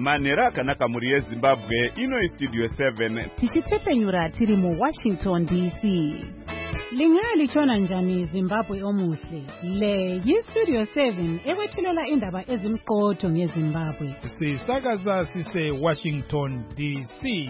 Manhero akanaka muri yeZimbabwe ino Studio 7 tichitsepenyura tiri mu Washington DC. Lingalitshona njani Zimbabwe omuhle? Le yiStudio 7 ekwethulela indaba ezimqotho ngeZimbabwe. Sisakaza sise Washington DC.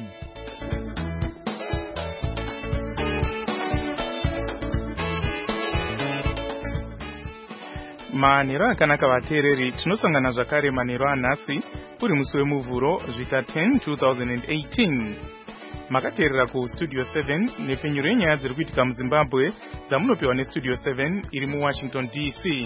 Manhero akanaka vateereri, tinosangana zvakare manhero anhasi uri musi wemuvhuro zvita 10 2018. Makateerera kuStudio 7 nepfenyuro yenyaya dziri kuitika muZimbabwe dzamunopiwa neStudio 7 iri muWashington DC.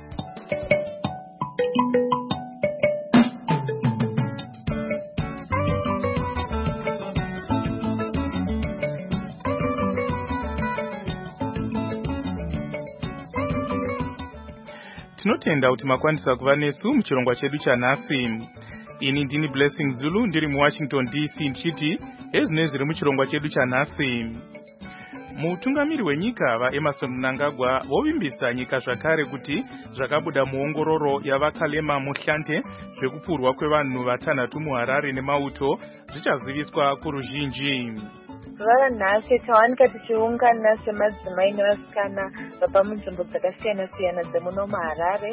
Tinotenda kuti makwanisa kuva nesu muchirongwa chedu chanhasi. Ini ndini Blessing Zulu ndiri muWashington DC ndichiti ezvinenge zviri muchirongwa chedu chanhasi. Mutungamiri wenyika vaEmmerson Mnangagwa vovimbisa nyika zvakare kuti zvakabuda muongororo yavaKalema Mohlante zvekupfurwa kwevanhu vatanhatu muHarare nemauto zvichaziviswa kuruzhinji. Vanhasi tawanika tichiungana semadzimai nevasikana vabva munzvimbo dzakasiyana-siyana dzemuno muHarare.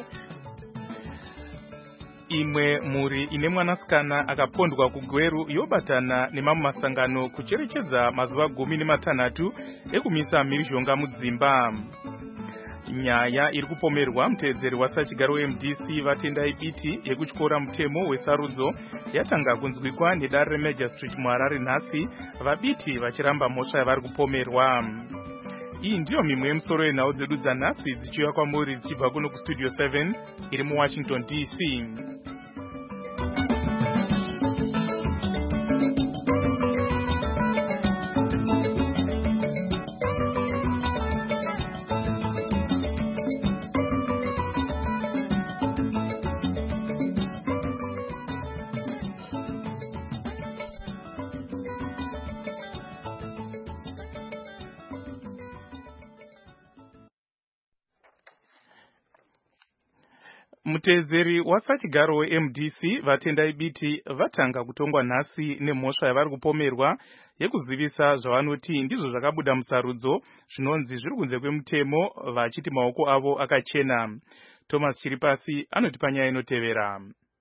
Imwe mhuri ine mwanasikana akapondwa kugweru yobatana nemamwe masangano kucherechedza mazuva 16 ekumisa mhirizhonga mudzimba. Nyaya iri kupomerwa muteedzeri wasachigaro weMDC vatendai biti yekutyora mutemo wesarudzo yatanga kunzwikwa nedare reMajor Street muHarare nhasi, vabiti vachiramba mhosva yavari kupomerwa. Iyi ndiyo mimwe yemusoro yenhau dzedu dzanhasi dzichiuya kwamuri dzichibva kuno kuStudio 7 iri muWashington DC. Muteedzeri wasachigaro weMDC vatendai biti vatanga kutongwa nhasi nemhosva yavari kupomerwa yekuzivisa zvavanoti ndizvo zvakabuda musarudzo zvinonzi zviri kunze kwemutemo vachiti maoko avo akachena. Thomas Chiripasi anotipa nyaya inotevera.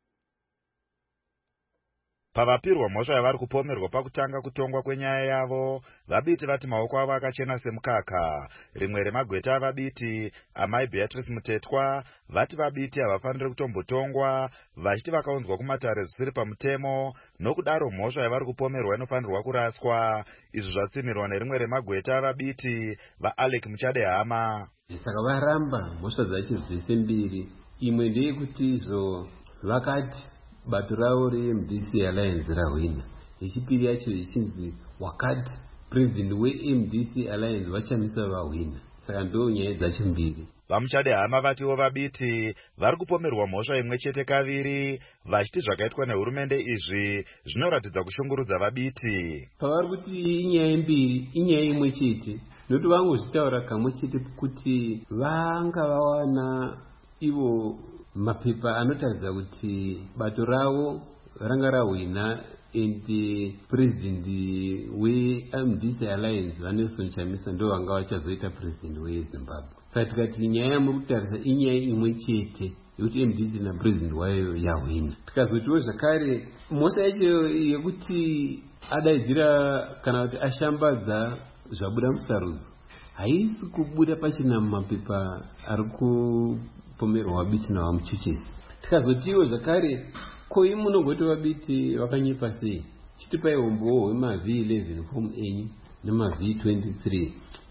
Pavapirwa mhosva yavari kupomerwa pakutanga kutongwa kwenyaya yavo, vabiti vati maoko avo akachena semukaka. Rimwe remagweta avabiti, amai Beatrice Mutetwa, vati vabiti havafaniri kutombotongwa, vachiti vakaunzwa kumatare zvisiri pamutemo, nokudaro mhosva yavari kupomerwa inofanirwa kuraswa. Izvi zvatsimirwa nerimwe remagweta avabiti, vaAlec Muchadehama. Saka varamba mhosva dzacho dzese mbiri. Imwe ndeyekuti izvo vakati bato ravo reMDC Alliance rahwina. Yechipiri yacho ichinzi wakati president weMDC Alliance vachamisa vahwina. Saka ndo nyaya dzacho mbiri. Vamuchadehama vatiwo vabiti vari kupomerwa mhosva imwe chete kaviri, vachiti zvakaitwa nehurumende izvi zvinoratidza kushungurudza vabiti. Pavari kuti inyaya mbiri, inyaya imwe chete, nokuti vangozvitaura kamwe chete kuti vanga vawana ivo mapepa anotaridza kuti bato ravo ranga rahwina ende president weMDC Alliance vaNelson Chamisa ndo vanga vachazoita president weZimbabwe. Saka tikati nyaya yamuri kutarisa inyaya imwe chete yekuti MDC napresident wayo yahwina. Tikazotiwo zvakare mhosva yacho yekuti adaidzira kana kuti ashambadza zvabuda musarudzo haisi kubuda pachina mumapepa ari kupomerwa vabiti navamuchuchesi. Tikazotiwo zvakare koi munogoti vabiti vakanyepa sei, chitipai umbowo hwemaV11 fomu enyu nemaV23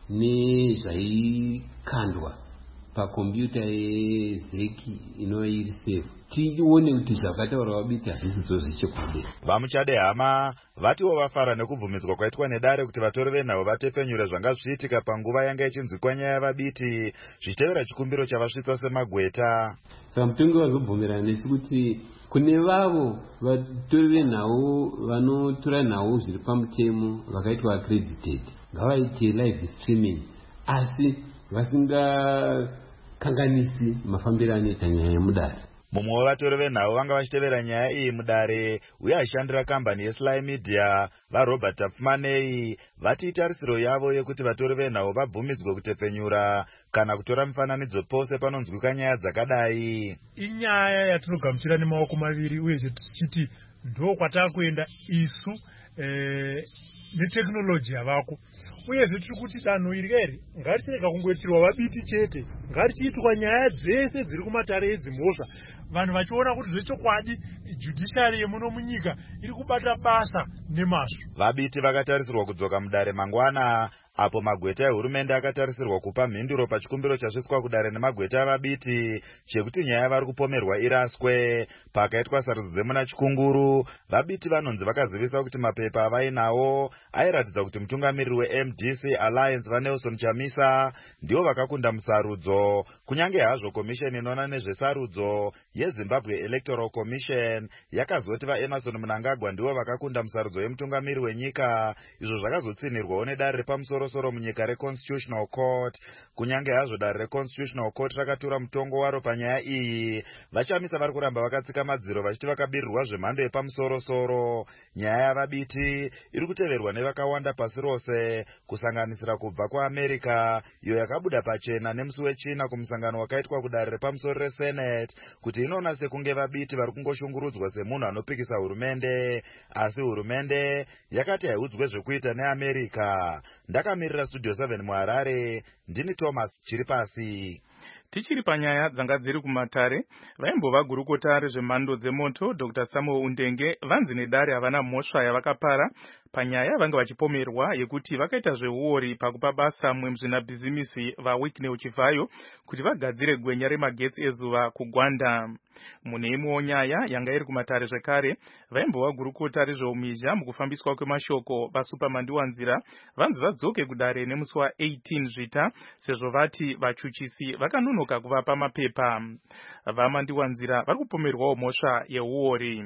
nezvaikandwa pakombiyuta yezeki inova iri safe. Tione kuti zvakataura vabiti hazvisidzo zvechokwadi. Vamuchadehama vatiwo vafara nekubvumidzwa kwaitwa nedare kuti vatori venhau vatepfenyure zvanga zvichiitika panguva yanga ichinzwikwa nyaya yavabiti zvichitevera chikumbiro chavasvitsa semagweta. Saka mutongi vazobvumirana nesu kuti kune vavo vatori venhau vanotora nhau zviri pamutemo vakaitwa accredited ngavaite live streaming asi vasingakanganisi mafambiro anoita nyaya yemudare. Mumwe wavatori venhau vanga vachitevera nyaya iyi mudare uye aishandira kambani yeSly Media vaRobert Tapfumanei vati itarisiro yavo yekuti vatori venhau vabvumidzwe kutepfenyura kana kutora mifananidzo pose panonzwika nyaya dzakadai. Inyaya yatinogamuchira nemaoko maviri uye tichiti ndo kwatakuenda isu neteknoloji yavako uye tiri kuti danho iri eri ngarichirega kungoitirwa vabiti chete, ngarichiitwa nyaya dzese dziri kumatare edzimhosva, vanhu vachiona kuti zvechokwadi judiciary yemuno munyika iri kubata basa nemazvo. Vabiti vakatarisirwa kudzoka mudare mangwana apo magweta ehurumende akatarisirwa kupa mhinduro pachikumbiro chasviswa kudare nemagweta avabiti chekuti nyaya vari kupomerwa iraswe. Pakaitwa sarudzo dzemuna Chikunguru, vabiti vanonzi vakazivisa kuti mapepa avainawo airatidza kuti mutungamiriri weMDC Alliance vaNelson Chamisa ndivo vakakunda musarudzo, kunyange hazvo komisheni inoona nezvesarudzo yeZimbabwe Electoral Commission yakazoti vaEmerson Mnangagwa ndivo vakakunda musarudzo yemutungamiriri wenyika, izvo zvakazotsinirwawo nedare repamusoro soro munyika reConstitutional Court. Kunyange hazvo dare reConstitutional Court rakatura mutongo waro panyaya iyi, vaChamisa vari kuramba vakatsika madziro vachiti vakabirirwa zvemhando yepamusoro-soro. Nyaya yavabiti iri kuteverwa nevakawanda pasi rose, kusanganisira kubva kuAmerica iyo yakabuda pachena nemusi wechina kumusangano wakaitwa kudare repamusoro reSenate kuti inoona sekunge vabiti vari kungoshungurudzwa semunhu anopikisa hurumende, asi hurumende yakati haiudzwe zvekuita neAmerica. Ndakamirira Studio 7 muHarare, ndini Thomas Chiripasi. Tichiri panyaya dzanga dziri kumatare, vaimbova gurukota rezvemhando dzemoto Dr. Samuel Undenge vanzi nedare havana mhosva yavakapara panyaya vanga vachipomerwa yekuti vakaita zveuori pakupa basa muzvinabhizimisi vaWhitney Uchivhayo kuti vagadzire gwenya remagetsi ezuva kuGwanda. Mune imwewo nyaya yanga iri kumatare zvekare, vaimbova gurukota rezveumhizha mukufambiswa kwemashoko vaSupermandiwanzira vanzi vadzoke kudare nemusi wa18 Zvita sezvo vati vachuchisi vakanonoka kuvapa mapepa. VaMandiwanzira vari kupomerwawo mhosva yeuori.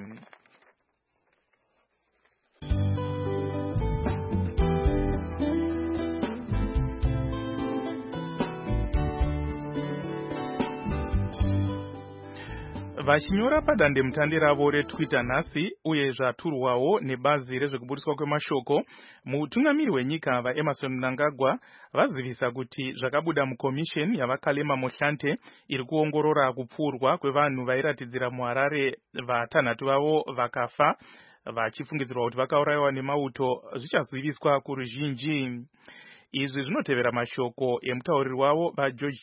Vachinyora padandemutande ravo reTwitter nhasi uye zvaturwawo nebazi rezvekuburiswa kwemashoko, mutungamiri wenyika vaEmerson Mnangagwa vazivisa kuti zvakabuda mukomisheni yavaKalema Mohlante iri kuongorora kupfurwa kwevanhu vairatidzira muHarare vatanhatu vavo vakafa vachifungidzirwa kuti vakaurayiwa nemauto zvichaziviswa kuruzhinji. Izvi zvinotevera mashoko emutauriri wavo vaGeorge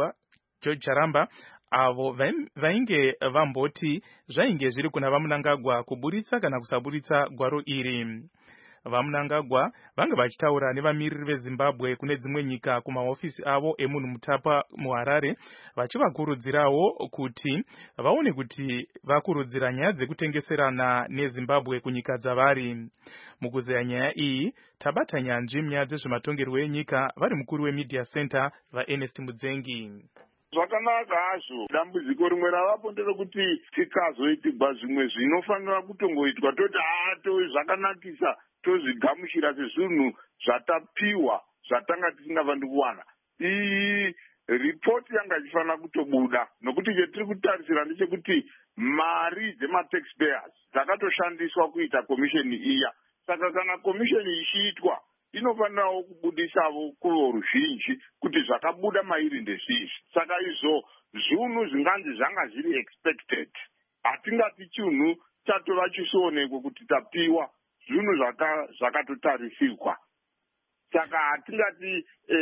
Charamba avo vainge vamboti zvainge zviri kuna vaMnangagwa kuburitsa kana kusaburitsa gwaro iri. VaMnangagwa vanga vachitaura nevamiriri veZimbabwe kune dzimwe nyika kumahofisi avo emunhu mutapa muHarare, vachivakurudzirawo kuti vaone kuti vakurudzira nyaya dzekutengeserana neZimbabwe kunyika dzavari. Mukuzeya nyaya iyi, tabata nyanzvi munyaya dzezvematongerwo enyika vari mukuru weMedia Center vaErnest Mudzengi. Zvakanaka hazvo, dambudziko rimwe ravapo nderekuti tikazoitirwa zvimwe zvinofanira kutongoitwa toti zvakanakisa tozvigamuchira sezvinhu zvatapiwa zvatanga tisingavandi kuwana. Iyi ripoti yanga ichifanira kutobuda, nokuti chetiri kutarisira ndechekuti mari dzemataxpayers dzakatoshandiswa kuita komisheni iya. Saka kana komisheni ichiitwa inofanirawo kubudisavo kuvo ruzhinji kuti zvakabuda mairi ndezvizvi. Saka izvo zvinhu zvinganzi zvanga zviri expected. Hatingati chinhu chatova chisionekwe kuti tapiwa, zvinhu zvakatotarisirwa. Saka hatingati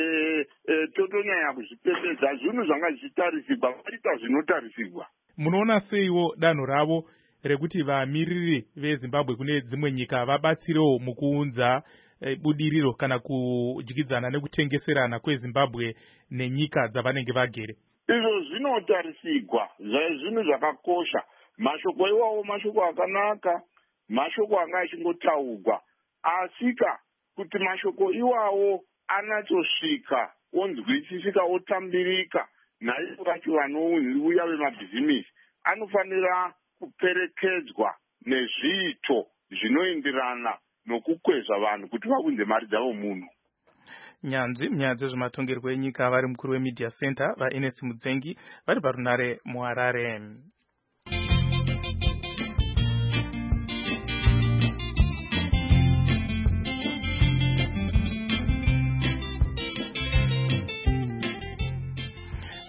totonyanya kuzvipembedza, zvinhu zvanga zvichitarisirwa, vaita zvinotarisirwa. Munoona seiwo danho ravo rekuti vamiriri veZimbabwe kune dzimwe nyika vabatsirewo mukuunza budiriro kana kudyidzana nekutengeserana kweZimbabwe nenyika dzavanenge vagere? Izvo zvinotarisirwa, zvinhu zvakakosha. Mashoko iwawo mashoko akanaka, mashoko anga achingotaurwa, asika kuti mashoko iwawo anatsosvika onzwisisika otambirika naivo vacho vanouya vemabhizimisi, anofanira kuperekedzwa nezviito zvinoenderana nokukwezva vanhu kuti vaunze mari dzavo munhu. Nyanzvi munyaya dzezvematongerwo enyika vari mukuru weMedia Center vaErnest Mudzengi vari parunare muHarare.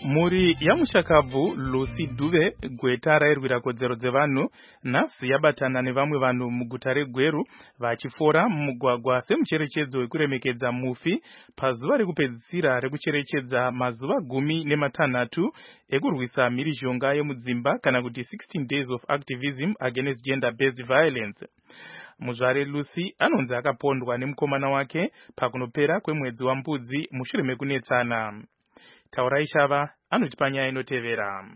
Muri ya mushakabvu Lucy Dube gweta rairwira kodzero dzevanhu nhasi yabatana nevamwe vanhu muguta reGweru vachifora mumugwagwa semucherechedzo wekuremekedza mufi pazuva rekupedzisira rekucherechedza mazuva 16 ekurwisa mhirizhonga yemudzimba kana kuti 16 days of activism against gender-based violence. Muzvare Lucy anonzi akapondwa nemukomana wake pakunopera kwemwedzi waMbudzi mushure mekunetsana. Taurai Shava anotipa nyaya inotevera.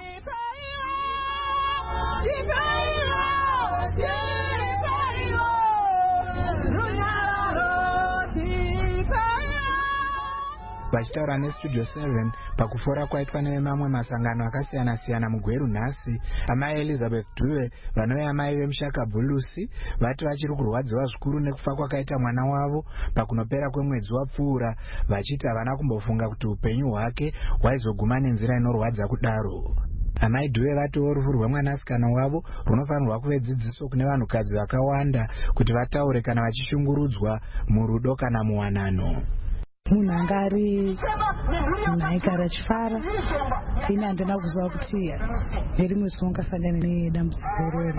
Vachitaura neStudio 7 pakufora kwaitwa nevamwe masangano akasiyana-siyana muGweru nhasi, amai Elizabeth Dube vanove amai vemushakabvu Lucy vati vachiri kurwadziwa zvikuru nekufa kwakaita mwana wavo pakunopera kwemwedzi wapfuura, vachiti havana kumbofunga kuti upenyu hwake hwaizoguma nenzira inorwadza kudaro. Amai Dube vatiwo rufu rwemwanasikana wavo runofanirwa kuve dzidziso kune vanhukadzi vakawanda kuti vataure kana vachishungurudzwa murudo kana muwanano. Munhu anga ari munhaikari achifara ine handina kuziva kuti nerimwe zuva ungasangana nedambudziko iroro,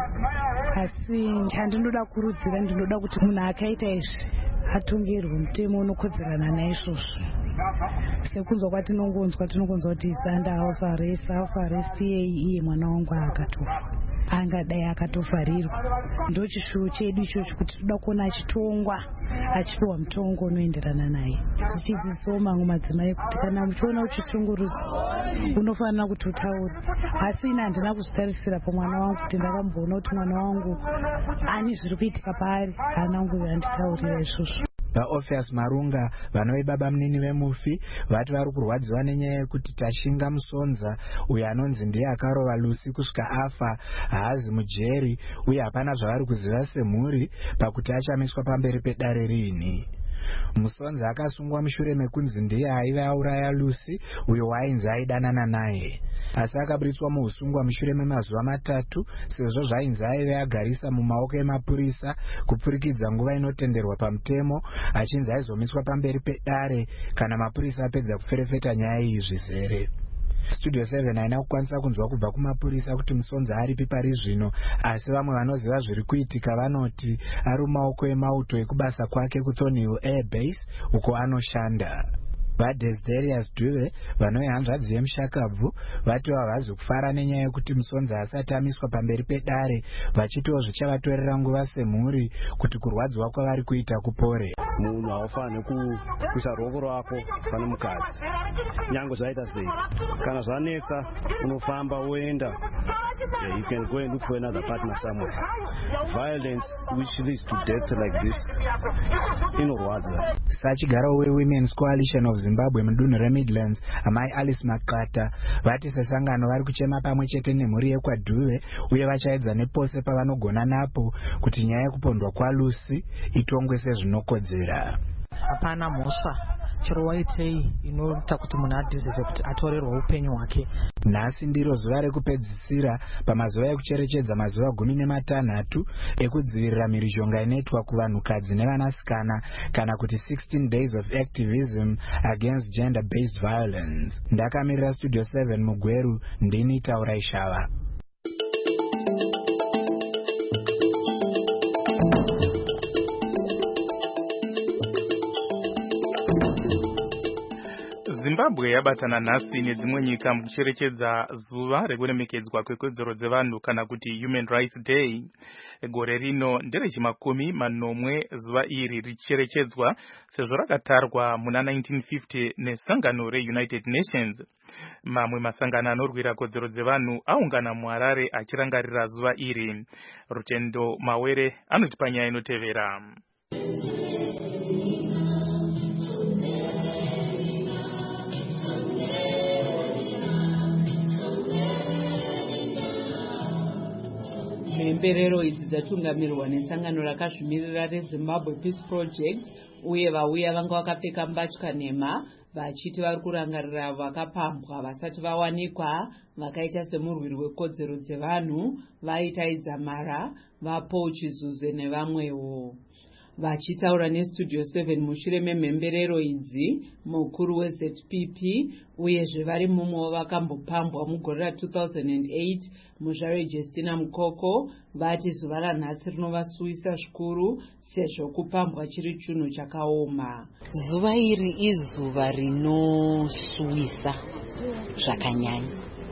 asi chandinoda kurudzira ndinoda kuti munhu akaita izvi atongerwe mutemo unokodzerana naizvozvo. Sekunzwa kwatinongonzwa kuti Sanda house arrest iye mwana wangu akatofa, angadai akatofarirwa. Ndochishuwo chedu ichocho kuti toda kuona achitongwa achipiwa mutongo unoenderana naye. Zvichidzidzisawo mamwe madzimai kuti kana muchiona uchishungurudzwa unofanira kuti utaure. Asi ine handina kuzvitarisira pamwana wangu kuti ndakamboona kuti mwana wangu ane zviri kuitika paari, hana wangu handitaurira izvozvo. VaOpheus Marunga vanove baba munini vemufi vati vari kurwadziwa nenyaya yekuti Tashinga Musonza uyo anonzi ndiye akarova Lucy kusvika afa haazi mujeri uye hapana zvavari kuziva semhuri pakuti achamiswa pamberi pedare riini. Musonza akasungwa mushure mekunzi ndiye aive auraya Lucy uyo wainzi aidanana naye, asi akaburitswa muusungwa mushure memazuva 3 sezvo zvainzi aive agarisa mumaoko emapurisa kupfurikidza nguva inotenderwa pamutemo, achinzi aizomiswa pamberi pedare kana mapurisa apedza kuferefeta nyaya iyi zvizere. Studio 7 haina kukwanisa kunzwa kubva kumapurisa kuti Musonza aripi pari zvino, asi vamwe vanoziva zviri kuitika vanoti ari mumaoko emauto ekubasa kwake kuThornhill Air Base uko anoshanda. VaDesdarius Dube vanove hanzvadzi yemushakabvu vati havazi kufara nenyaya yekuti Musonza asati amiswa pamberi pedare, vachitiwo zvichavatorera nguva semhuri kuti kurwadziwa kwavari kuita kupore. Munhu haufaniri kuisa ruoko rwako pane mukadzi nyange zvaita sei. Kana zvanetsa unofamba woenda. You can go and look for another partner somewhere. Violence which leads to death like this inorwadza. Sachigaro weWomen's Coalition of Zimbabwe mudunhu reMidlands amai Alice Makata vati sesangano vari kuchema pamwe chete nemhuri yekwaDhuve uye vachaedza nepose pavanogona napo kuti nyaya yekupondwa kwaLucy itongwe sezvinokodzera. Hapana mhosva chero waitei inoita kuti munhu adhizeze kuti atorerwa upenyu hwake. Nhasi ndiro zuva rekupedzisira pamazuva ekucherechedza mazuva 16 ekudzivirira mhirizhonga inoitwa kuvanhukadzi nevanasikana kana kuti 16 days of activism against gender-based violence. Ndakamirira Studio 7 muGweru, ndini Taurai Shava. Zimbabwe yabatana nhasi nedzimwe nyika mukucherechedza zuva rekuremekedzwa kwekodzero dzevanhu kana kuti Human Rights Day. Gore rino nderechimakumi zuva iri richerechedzwa sezvo rakatarwa muna 1950 nesangano reUnited Nations. Mamwe masangano anorwira kodzero dzevanhu aungana muHarare achirangarira zuva iri. Rutendo Mawere anotipa nyaya inotevera. Mhemberero idzi dzatungamirirwa nesangano rakazvimirira reZimbabwe Peace Project uye vauya vanga vakapfeka mbatya nhema vachiti vari kurangarira vakapambwa vasati vawanikwa vakaita semurwiri wekodzero dzevanhu vaitaidza Mara, Vapo Chizuze nevamwewo. Vachitaura nestudio 7 mushure memhemberero idzi, mukuru weZPP uyezve vari mumwe vakambopambwa mugore ra2008 muzvare Justina Mukoko vati zuva ranhasi rinovasuwisa zvikuru sezvo kupambwa chiri chinhu chakaoma. Zuva iri izuva rinosuwisa zvakanyanya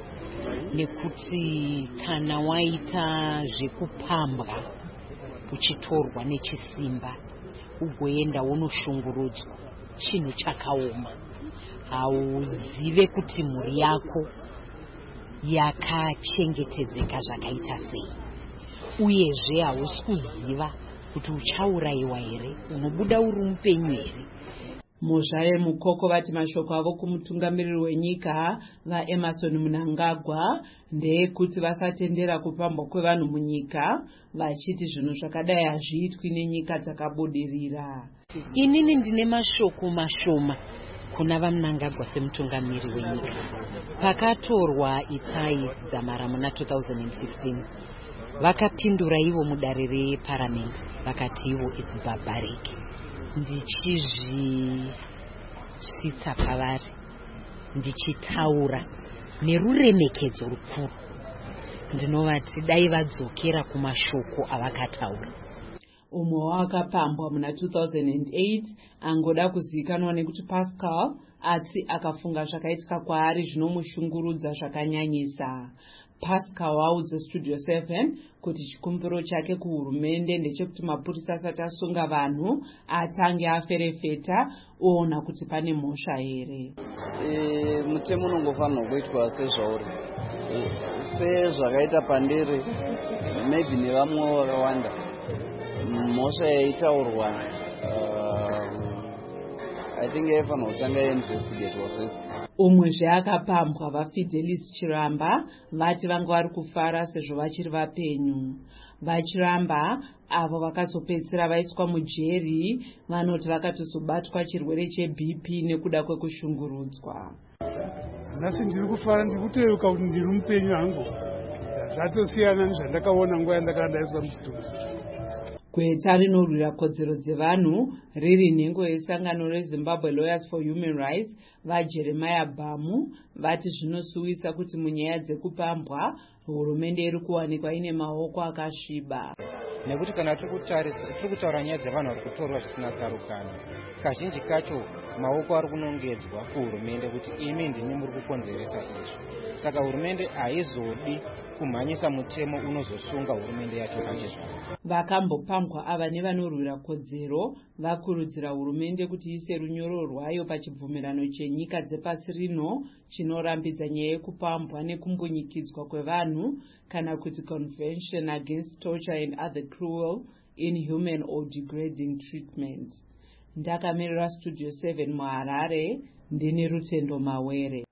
nekuti kana waita zvekupambwa uchitorwa nechisimba ugoenda unoshungurudzwa chinhu chakaoma, hauzive kuti mhuri yako yakachengetedzeka zvakaita sei, uyezve hausi kuziva kuti uchaurayiwa here, unobuda uri mupenyu here. Muzvare Mukoko vati mashoko avo kumutungamiriri wenyika vaEmmerson Mnangagwa ndeyekuti vasatendera kupambwa kwevanhu munyika, vachiti zvinhu zvakadai hazviitwi nenyika dzakabudirira. Inini ndine mashoko mashoma kuna vaMnangagwa semutungamiriri wenyika. Pakatorwa Itai Dzamara muna 2015 vakapindura ivo mudare reparamende vakati ivo it's barbaric. Ndichizvisvitsa pavari ndichitaura neruremekedzo rukuru, ndinovati dai vadzokera kumashoko avakataura. Umwe wakapambwa muna 2008 angoda kuzivikanwa nekuti Pascal asi akafunga zvakaitika kwaari zvinomushungurudza zvakanyanyisa. Pascal waudza Studio 7 kuti chikumbiro chake kuhurumende ndechekuti mapurisa asati asunga vanhu atange aferefeta oona kuti pane mhosva here. Mutemo unongofanirwa kuitwa sezvauri, sezvakaita pandiri maybe nevamwe vakawanda. Mhosva yaitaurwa I think yaifanirwa kutanga yainvestigatwa first. Umwezve akapambwa vaFidelis Chiramba vati vanga vari kufara sezvo vachiri vapenyu. VaChiramba avo vakazopedzisira vaiswa mujeri vanoti vakatozobatwa chirwere cheBP nekuda kwekushungurudzwa. Nhasi ndiri kufara, ndiri kuteuka kuti ndiri mupenyu hangu. Zvatosiyana nezvandakaona nguva yandakandaiswa muchituzi. Gweta rinorwira kodzero dzevanhu riri nhengo yesangano reZimbabwe Lawyers for Human Rights vaJeremiah Bamu vati zvinosuwisa kuti munyaya dzekupambwa hurumende iri kuwanikwa ine maoko akasviba. Nekuti kana tiri kutaura nyaya dzevanhu vari kutorwa zvisina tsarukano, kazhinji kacho maoko ari kunongedzwa kuhurumende kuti imi ndimi muri kukonzeresa izvi. Saka hurumende haizodi kumhanyisa mutemo unozosunga hurumende yacho pachezvavo. Vakambopambwa ava nevanorwira kodzero vakurudzira hurumende kuti ise runyoro rwayo pachibvumirano chenyika dzepasi rino chinorambidza nyaya yekupambwa nekumbunyikidzwa kwevanhu kana kuti Convention Against Torture and Other Cruel, Inhuman or Degrading Treatment. Ndakamirira Studio 7 muHarare, ndini Rutendo Mawere.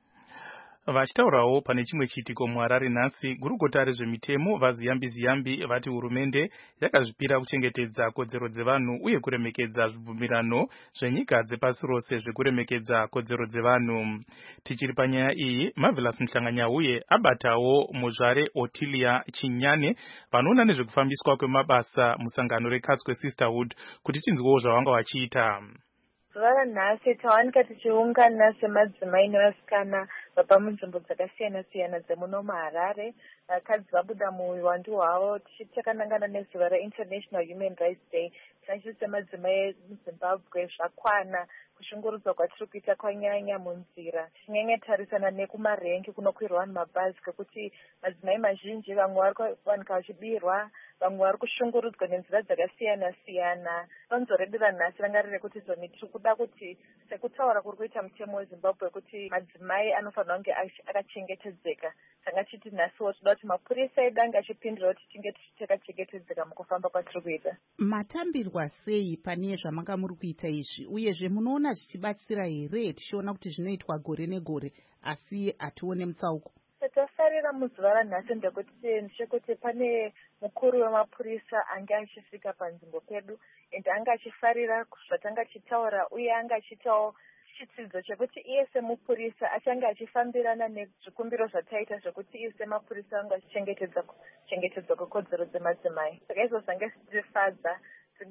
Vachitaurawo pane chimwe chiitiko muHarare nhasi, gurukota rezvemitemo vaZiyambi vati hurumende yakazvipira kuchengetedza kodzero dzevanhu uye kuremekedza zvibvumirano zvenyika dzepasi rose zvekuremekedza kodzero dzevanhu. Tichiri panyaya iyi, Marvelous Mhlanganyauye abatawo muzvare Otilia Chinyane vanoona nezvekufambiswa kwemabasa musangano reKatswe Sisterhood kuti tinzwewo zvavanga vachiita. Zuva ranhasi tawanika tichiungana semadzimai nevasikana vabva munzvimbo dzakasiyana-siyana dzemuno muHarare. Vakadzi vabuda muhwandu hwavo tichakanangana nezuva reInternational Human Rights Day. Tinachiti semadzimai emuZimbabwe zvakwana kushungurudzwa kwatiri kuita kwanyanya munzira. Tichinyanyotarisana nekumarengi kunokwirwa vanhu mabhazi kwekuti madzimai mazhinji vamwe vari kuwanika vachibirwa, vamwe vari kushungurudzwa nenzira dzakasiyana-siyana. Donzo redu ranhasi ranga riri kuti zoni tiri kuda kuti sekutaura kuri kuita mutemo weZimbabwe kuti madzimai anofanira kunge akachengetedzeka. Tanga chiti nhasiwo toda kuti mapurisa edu ange achipindira kuti tinge takachengetedzeka mukufamba kwatiri kuita. Matambirwa sei pane zvamanga muri kuita izvi, uyezve munoona zvichibatsira here tichiona kuti zvinoitwa gore negore asi hatione mutsauko? Tafarira muzuva ranhasi ndechekuti pane mukuru wemapurisa anga achisvika panzvimbo pedu ende anga achifarira zvatanga achitaura uye anga achiitawo chitsidzo chekuti iye semupurisa achange achifambirana nezvikumbiro zvataita zvekuti iye semapurisa anga achichengetedzwa kwekodzero dzemadzimai. Saka izvo zvange zvichifadza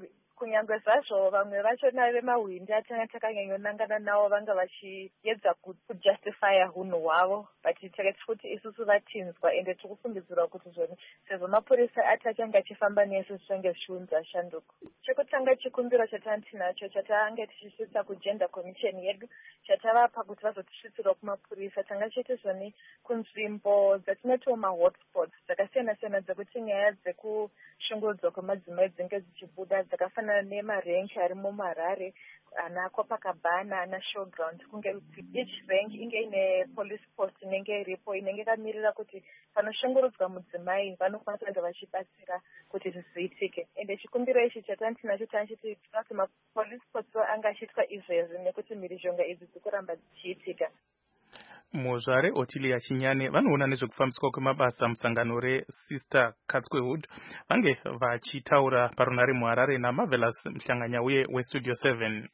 kunyange zvazvo vamwe vachona vemahwindi atanga takanyanyonangana navo vanga vachiedza kujustifya hunhu hwavo vachiteka kuti isusu vatinzwa ende tikufungidzirwa kuti zvoni sezvo mapurisa ati achange achifamba nesu zvichange zvichiunza shanduko. Chekutanga chikumbiro chatanga tinacho chatange tichisvitsa kugender commission yedu chatavapa kuti vazotisvitsirwa kumapurisa tanga chiti zvoni kunzvimbo dzatinoti mahotspots dzakasiyana-siyana dzekuti nyaya dzekushungurudzwa kwemadzimai dzinenge dzichibuda dzakafanana nemarengi ari muMarare ana Copacabana ana Showground kunge each rank inge ine police post inenge iripo inenge yakamirira kuti panoshungurudzwa mudzimai vanokwanisa kunge vachibatsira kuti zviitike. Ende chikumbiro ichi chatanga tinacho tanchiti kuti mapolice post anga achiitwa izvezvi nekuti mhirizhonga idzi dzikuramba dzichiitika. Muzvare Otilia Chinyane vanoona nezvekufambiswa kwemabasa musangano reSister Catsquewood vange vachitaura parunare muHarare naMarvelous Mhlanganyauye weStudio 7.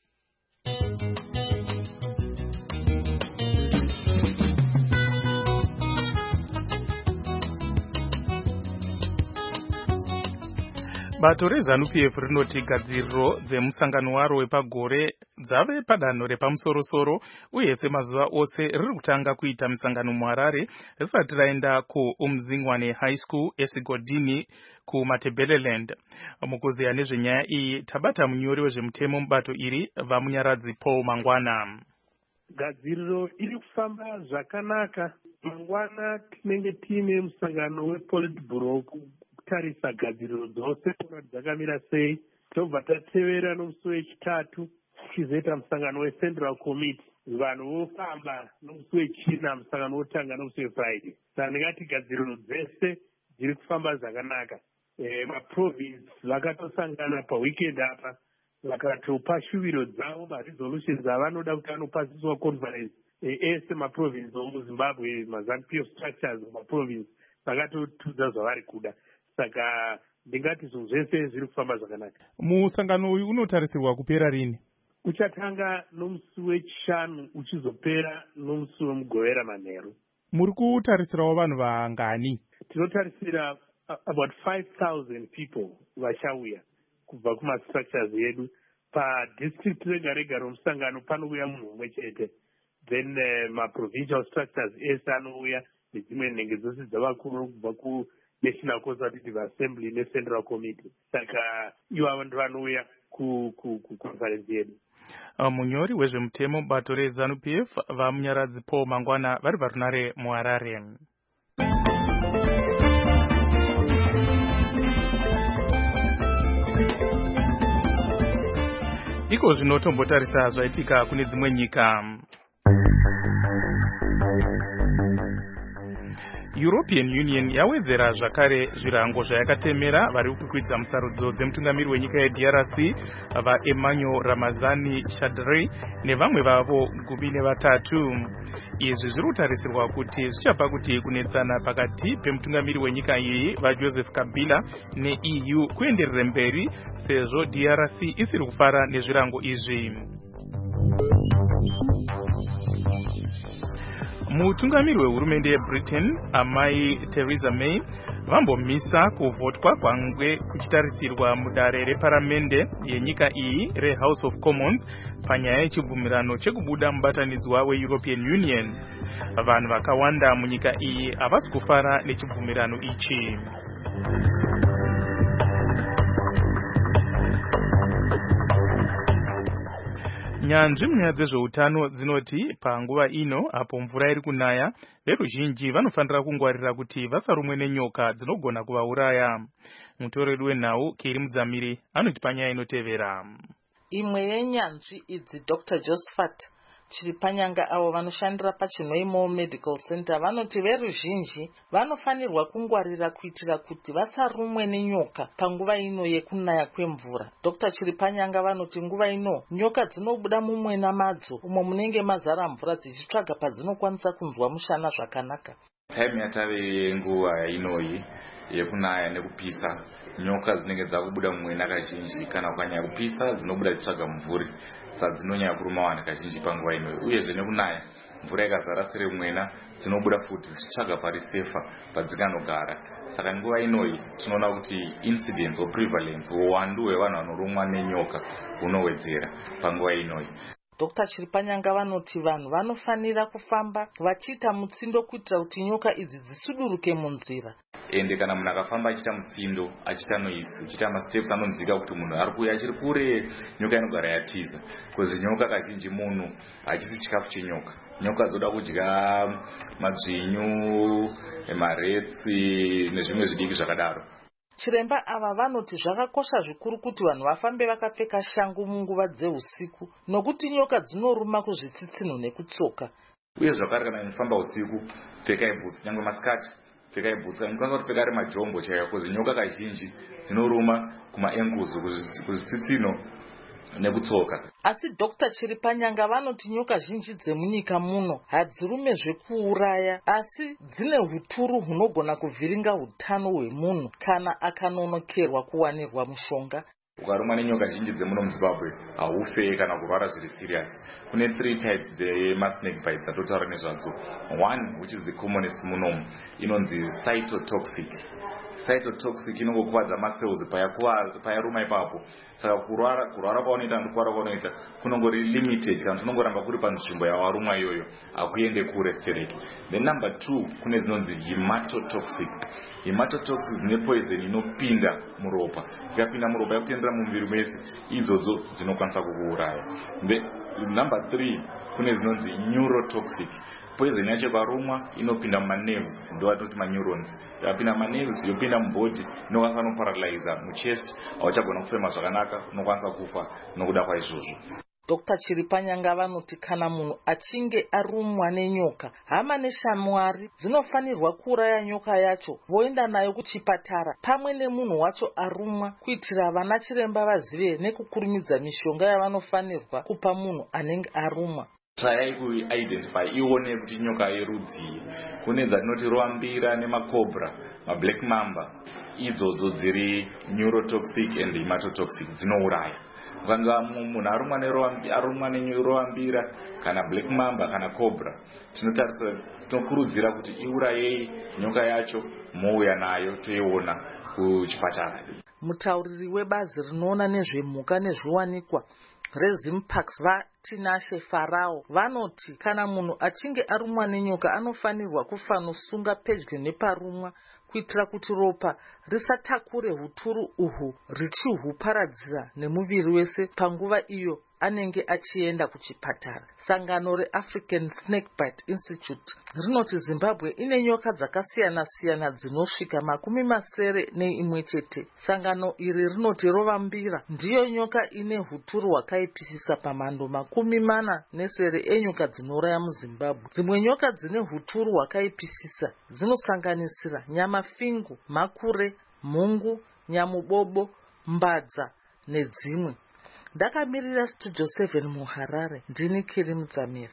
Bato reZANU-PF rinoti gadziriro dzemusangano waro wepagore dzave padanho repamusoro-soro uye semazuva ose riri kutanga kuita misangano muHarare risati raenda kuUmzingwane High School eSigodini kuMatebeleland. Mukuziya nezvenyaya iyi tabata munyori wezvemutemo mubato iri vamunyaradzi Paul Mangwana. Gadziriro iri kufamba zvakanaka. Mangwana tinenge tiine musangano wePolitburo tarisa gadziriro dzose kuti dzakamira sei. Tobva tatevera nomusi wechitatu tichizoita musangano weCentral Committee. Vanhu vofamba nomusi wechina, musangano wotanga nomusi weFriday. Saka ndingati gadziriro dzese dziri kufamba zvakanaka. Maprovince vakatosangana paweekend apa vakatopa shuviro dzavo maresolutions avanoda kuti anopasiswa conference ese maprovince omuZimbabwe maZANU-PF structures maprovince vakatotudza zvavari kuda. Saka ndingati zvinhu zvese zviri kufamba zvakanaka. Musangano uyu unotarisirwa kupera rini? Uchatanga nomusi wechishanu uchizopera nomusi wemugovera manheru. Muri kutarisirawo vanhu vangani? Tinotarisira about 5,000 people vachauya kubva kumastructures yedu. Padistrict rega rega romusangano panouya munhu mumwe chete. Then maprovincial structures ese anouya nedzimwe nhengo dzose dzavakuru kubva kuNational Consultative Assembly neCentral Committee. Saka ivo ndo vanouya kuconference yedu. Munyori wezvemutemo bato reZANU-PF vamunyaradzi Paul Mangwana vari parunare muHarare. Iko zvino tombotarisa zvaitika kune dzimwe nyika. European Union yawedzera zvakare zvirango zvayakatemera vari kukwidza musarudzo dzemutungamiri wenyika yeDRC vaEmmanuel Ramazani Shadary nevamwe vavo 13. Izvi zviri kutarisirwa kuti zvichapa kuti kunetsana pakati pemutungamiri wenyika iyi vaJoseph Kabila neEU kuenderere mberi sezvo DRC isiri kufara nezvirango izvi. Mutungamiri wehurumende yeBritain amai Theresa May vambomisa kuvhotwa kwangwe kuchitarisirwa mudare reparamende yenyika iyi reHouse of Commons panyaya yechibvumirano chekubuda mubatanidzwa weEuropean Union. Vanhu vakawanda munyika iyi havasi kufara nechibvumirano ichi. Nyanzvi munyaya dzezveutano dzinoti panguva ino apo mvura iri kunaya veruzhinji vanofanira kungwarira kuti vasarumwe nenyoka dzinogona kuvauraya. Mutoreri wenhau Keri Mudzamiri anoti panyaya inotevera. Imwe yenyanzvi idzi Dr. Josephat Chiripanyanga avo vanoshandira paChinoimo Medical Center vanoti veruzhinji vanofanirwa kungwarira kuitira kuti vasarumwe nenyoka panguva ino yekunaya kwemvura. Dr. Chiripanyanga vanoti nguva ino nyoka dzinobuda mumwena madzo umo munenge mazara mvura dzichitsvaga padzinokwanisa kunzwa mushana zvakanaka. Time yatave nguva inoyi yekunaya nekupisa nyoka dzinenge dzakubuda mumwena kazhinji kana kukanyanya kupisa dzinobuda dzitsvaga mvuri saka dzinonyanya kuruma vanhu kazhinji panguva ino uyezve nekunaya mvura ikazara sere mwena dzinobuda futi dzichitsvaga pari sefa padzinganogara. Saka nguva inoyi tinoona kuti incidence or prevalence uwandu hwevanhu vanorumwa nenyoka hunowedzera panguva inoyi. Dr. Chiripanyanga vanoti vanhu vanofanira kufamba vachiita mutsindo kuitira kuti nyoka idzi dzisuduruke munzira. Ende kana munhu akafamba achiita mutsindo achiita noise achiita masteps anonzika kuti munhu ari kuuya achiri kure, nyoka inogara yatiza. Kozi nyoka kazhinji munhu hachisi chikafu chenyoka. Nyoka dzoda kudya madzvinyu, maretsi nezvimwe zvidiki zvakadaro. Chiremba ava vanoti zvakakosha zvikuru kuti vanhu vafambe vakapfeka shangu munguva dzeusiku nokuti nyoka dzinoruma kuzvitsitsinho nekutsoka. Uye zvakare kana munofamba usiku pfekai bhutsi, nyangwe masikati pfekai bhutsi, kana kupfeka ari majombo chaiwo, kozi nyoka kazhinji dzinoruma kuma-ankles, kuzvitsitsinho nekutsoka. Asi Dr. Chiripanyanga vanoti nyoka zhinji dzemunyika muno hadzirume zvekuuraya, asi dzine huturu hunogona kuvhiringa hutano hwemunhu kana akanonokerwa kuwanirwa mushonga. Ukarumwa nenyoka zhinji dzemuno muZimbabwe haufe kana kurwara zviri serious. Kune 3 types dzemasnake bites dzatotaura nezvadzo. One, which is the commonest munomu, inonzi cytotoxic. Cytotoxic inongokuvadza macells payaruma ipapo. Saka kurwara kwaunoita ndokuvara kwaunoita kunongori limited kana kunongoramba kuri panzvimbo yawarumwa iyoyo, hakuende kure tsereke. Then number 2, kune dzinonzi hematotoxic. Hematotoxic dzine poison inopinda muropa. Ikapinda muropa yakutendera mumuviri mese, idzodzo dzinokwanisa kukuuraya. Number 3, kune dzinonzi neurotoxic. Poison yacho ikarumwa inopinda mumanerves, ndo vatoti maneurons. Ikapinda mumanerves yopinda mubody, inokwanisa kuparalyza muchest, hauchagona kufema zvakanaka, unokwanisa kufa nokuda kwaizvozvo. Dr. Chiripanyanga vanoti kana munhu achinge arumwa nenyoka, hama neshamwari dzinofanirwa kuuraya nyoka yacho voenda nayo kuchipatara pamwe nemunhu wacho arumwa, kuitira vana chiremba vazive nekukurumidza mishonga yavanofanirwa kupa munhu anenge arumwa. Tryai kuidentify, ione kuti nyoka yerudzi. Kune dzatinoti roambira nemakobra, mablack mamba, idzodzo dziri neurotoxic and hematotoxic, dzinouraya. Ukanga munhu arumwa neroambira kana black mamba kana cobra, tinokurudzira kuti iurayei nyoka yacho, mouya nayo toiona kuchipatara. Mutauriri webazi rinoona nezvemhuka nezviwanikwa reZimparks vaTinashe Farao vanoti kana munhu achinge arumwa nenyoka anofanirwa kufanosunga pedyo neparumwa kuitira kuti ropa risatakure huturu uhu richihuparadzira nemuviri wese panguva iyo anenge achienda kuchipatara. Sangano reAfrican Snakebite Institute rinoti Zimbabwe ine nyoka dzakasiyana-siyana dzinosvika 71. Sangano iri rinoti rovambira ndiyo nyoka ine huturu hwakaipisisa pamhando 40 enyoka dzinouraya muZimbabwe. Dzimwe nyoka dzine huturu hwakaipisisa dzinosanganisira nyamafingu, makure, mhungu, nyamubobo, mbadza nedzimwe. Ndakamirira Studio 7 muHarare, ndini Kiri Mudzamiri.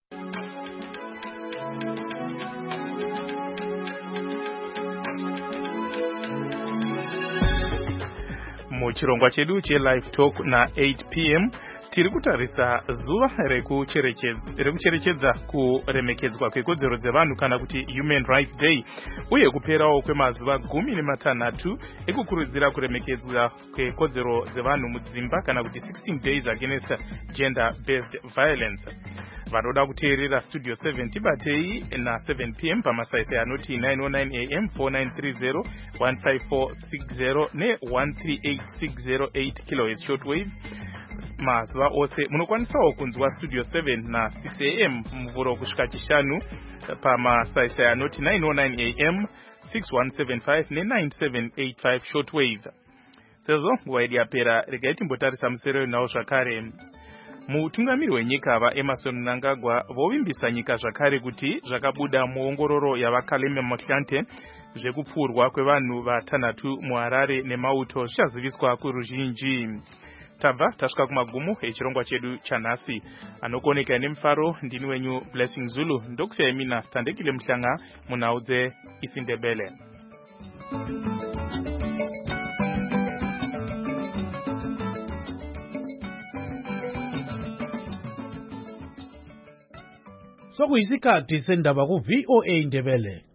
Muchirongwa chedu che-Live Talk na 8 p.m. tiri kutarisa zuva rekucherechedza kuremekedzwa kwekodzero dzevanhu kana kuti Human Rights Day, uye kuperawo kwemazuva 16 ekukurudzira kuremekedzwa kwekodzero dzevanhu mudzimba kana kuti 16 days against gender-based violence. Vanoda kuteerera Studio 7 tibatei na 7 p.m. pamasaisai anoti 909 am 4930 15460 ne 138608 kHz shortwave. Mazuva ose munokwanisawo kunzwa Studio 7 na 6 am muvuro kusvika chishanu pamasaisai anoti 909 am 6175 ne 9785 shortwave. Sezvo nguva yedu yapera, regai timbotarisa musero nawo zvakare. Mutungamiri wenyika vaEmmerson Mnangagwa vovimbisa nyika zvakare kuti zvakabuda muongororo yavaKalema Motlanthe zvekupfurwa kwevanhu vatanhatu muHarare neMauto zvichaziviswa kuruzhinji. Tabva tasvika kumagumo echirongwa chedu chanhasi. Anokoneka nemufaro ndini wenyu Blessing Zulu, ndokusiyai mina Tandekile Mhlanga munhau dzeIsiNdebele. sokuyisikhathi sendaba ku-VOA Ndebele.